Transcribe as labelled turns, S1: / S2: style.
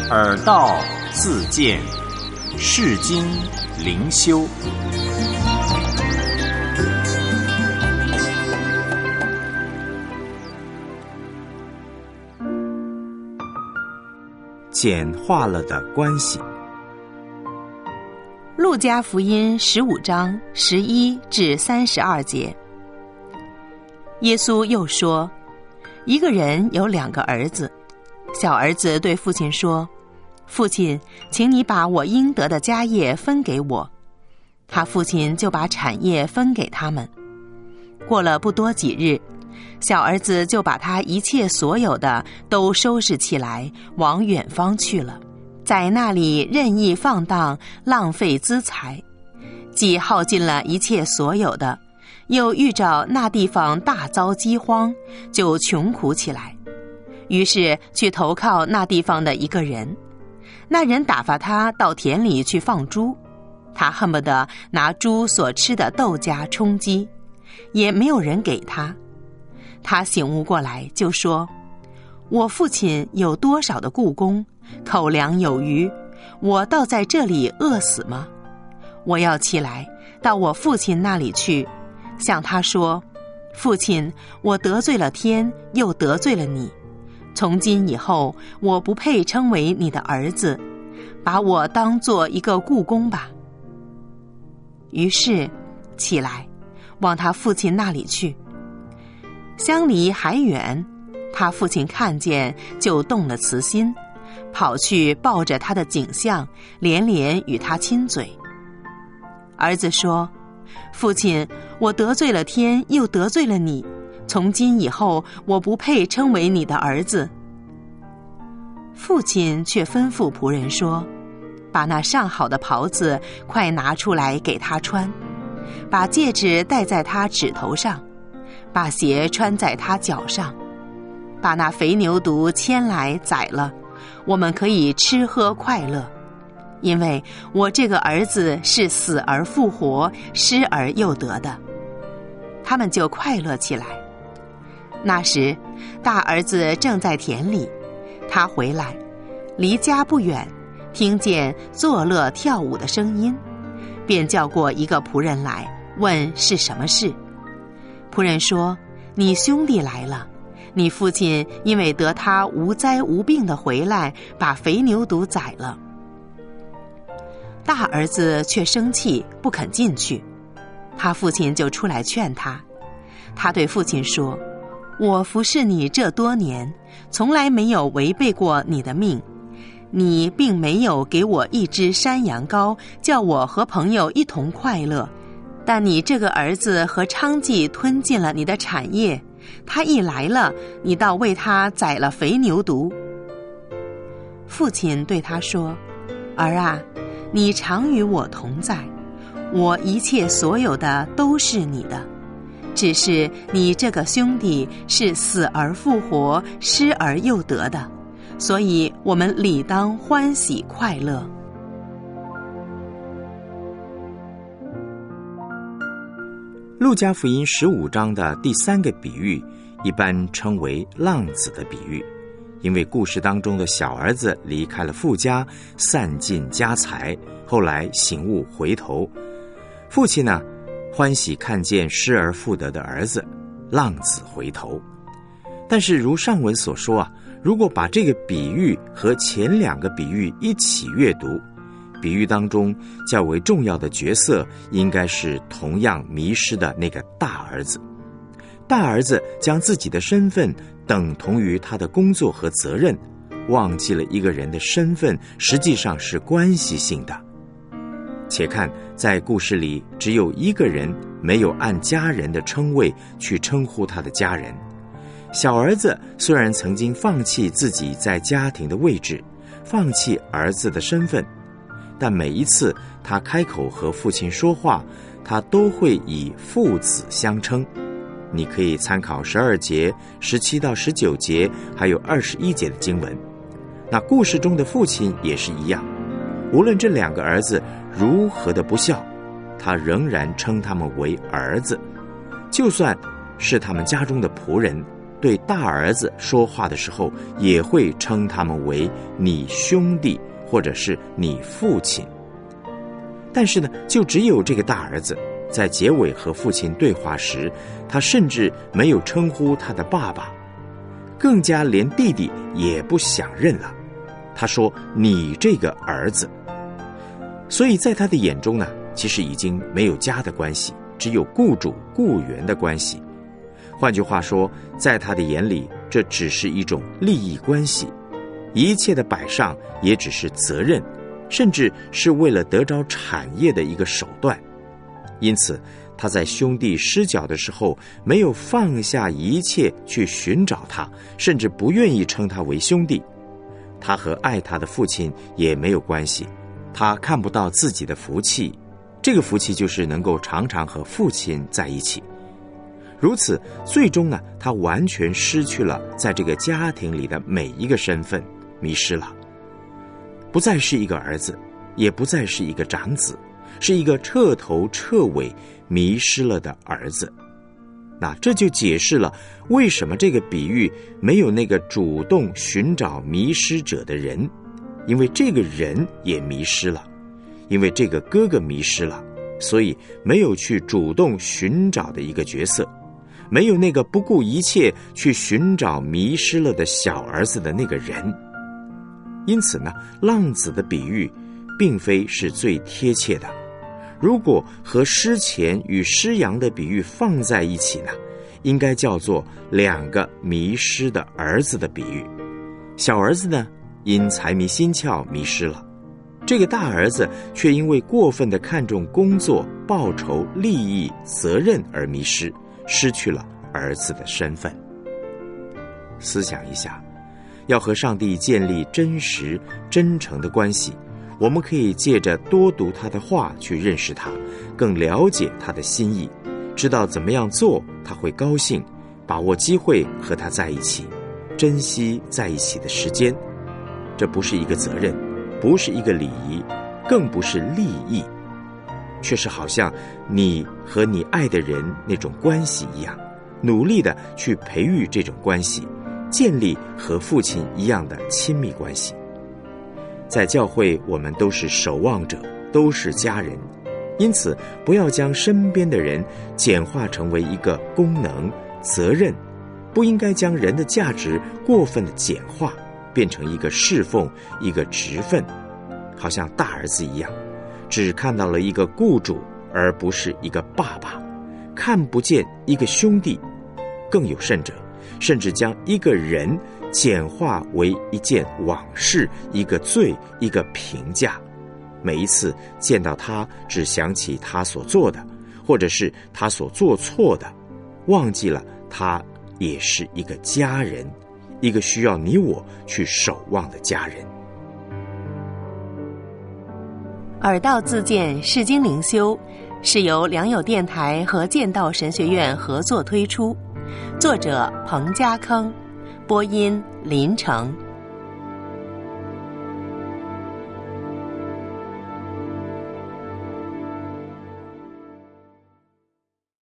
S1: 耳道自见，世经灵修。
S2: 简化了的关系。
S3: 路加福音15章11至32节。耶稣又说，一个人有2个儿子，小儿子对父亲说，父亲，请你把我应得的家业分给我。他父亲就把产业分给他们。过了不多几日，小儿子就把他一切所有的都收拾起来，往远方去了，在那里任意放荡，浪费资财，既耗尽了一切所有的，又遇着那地方大遭饥荒，就穷苦起来，于是去投靠那地方的一个人。那人打发他到田里去放猪，他恨不得拿猪所吃的豆荚充饥，也没有人给他。他醒悟过来，就说，我父亲有多少的雇工，口粮有余，我倒在这里饿死吗？我要起来到我父亲那里去，向他说，父亲，我得罪了天，又得罪了你，从今以后我不配称为你的儿子，把我当作一个雇工吧。于是起来往他父亲那里去。相离还远，他父亲看见，就动了慈心，跑去抱着他的颈项，连连与他亲嘴。儿子说，父亲，我得罪了天，又得罪了你，从今以后我不配称为你的儿子。父亲却吩咐仆人说，把那上好的袍子快拿出来给他穿，把戒指戴在他指头上，把鞋穿在他脚上，把那肥牛犊牵来宰了，我们可以吃喝快乐，因为我这个儿子是死而复活，失而又得的。他们就快乐起来。那时大儿子正在田里，他回来，离家不远，听见作乐跳舞的声音，便叫过一个仆人来，问是什么事。仆人说，你兄弟来了，你父亲因为得他无灾无病的回来，把肥牛犊宰了。大儿子却生气，不肯进去，他父亲就出来劝他。他对父亲说，我服侍你这多年，从来没有违背过你的命，你并没有给我一只山羊羔，叫我和朋友一同快乐，但你这个儿子和娼妓吞尽了你的产业，他一来了，你倒为他宰了肥牛犊。父亲对他说，儿啊，你常与我同在，我一切所有的都是你的，只是你这个兄弟是死而复活，失而又得的，所以我们理当欢喜快乐。
S2: 路加福音15章的第3个比喻，一般称为浪子的比喻，因为故事当中的小儿子离开了父家，散尽家财，后来醒悟回头，父亲呢，欢喜看见失而复得的儿子，浪子回头。但是如上文所说啊，如果把这个比喻和前2个比喻一起阅读，比喻当中较为重要的角色应该是同样迷失的那个大儿子。大儿子将自己的身份等同于他的工作和责任，忘记了一个人的身份实际上是关系性的。且看在故事里，只有一个人没有按家人的称谓去称呼他的家人。小儿子虽然曾经放弃自己在家庭的位置，放弃儿子的身份，但每一次他开口和父亲说话，他都会以父子相称。你可以参考12节、17到19节，还有21节的经文。那故事中的父亲也是一样，无论这2个儿子如何的不孝，他仍然称他们为儿子，就算是他们家中的仆人， 对大儿子说话的时候，也会称他们为你兄弟，或者是你父亲。但是呢，就只有这个大儿子在结尾和父亲对话时，他甚至没有称呼他的爸爸，更加连弟弟也不想认了。他说你这个儿子。所以在他的眼中呢，其实已经没有家的关系，只有雇主雇员的关系。换句话说，在他的眼里，这只是一种利益关系，一切的摆上也只是责任，甚至是为了得着产业的一个手段。因此他在兄弟失脚的时候，没有放下一切去寻找他，甚至不愿意称他为兄弟。他和爱他的父亲也没有关系，他看不到自己的福气，这个福气就是能够常常和父亲在一起。如此，最终呢，他完全失去了在这个家庭里的每一个身份，迷失了，不再是一个儿子，也不再是一个长子，是一个彻头彻尾迷失了的儿子。那这就解释了为什么这个比喻没有那个主动寻找迷失者的人，因为这个人也迷失了，因为这个哥哥迷失了，所以没有去主动寻找的一个角色，没有那个不顾一切去寻找迷失了的小儿子的那个人。因此呢，浪子的比喻并非是最贴切的。如果和失钱与失羊的比喻放在一起呢，应该叫做两个迷失的儿子的比喻。小儿子呢，因财迷心窍迷失了，这个大儿子却因为过分的看重工作、报酬、利益、责任而迷失，失去了儿子的身份。思想一下，要和上帝建立真实、真诚的关系，我们可以借着多读他的话去认识他，更了解他的心意，知道怎么样做他会高兴，把握机会和他在一起，珍惜在一起的时间。这不是一个责任，不是一个礼仪，更不是利益，却是好像你和你爱的人那种关系一样，努力的去培育这种关系，建立和父亲一样的亲密关系。在教会，我们都是守望者，都是家人，因此不要将身边的人简化成为一个功能、责任，不应该将人的价值过分的简化，变成一个侍奉、一个职分，好像大儿子一样，只看到了一个雇主，而不是一个爸爸，看不见一个兄弟，更有甚者，甚至将一个人简化为一件往事、一个罪、一个评价。每一次见到他，只想起他所做的，或者是他所做错的，忘记了他也是一个家人，一个需要你我去守望的家人。
S3: 耳道自荐释经灵修是由良友电台和剑道神学院合作推出，作者彭家坑，播音林成。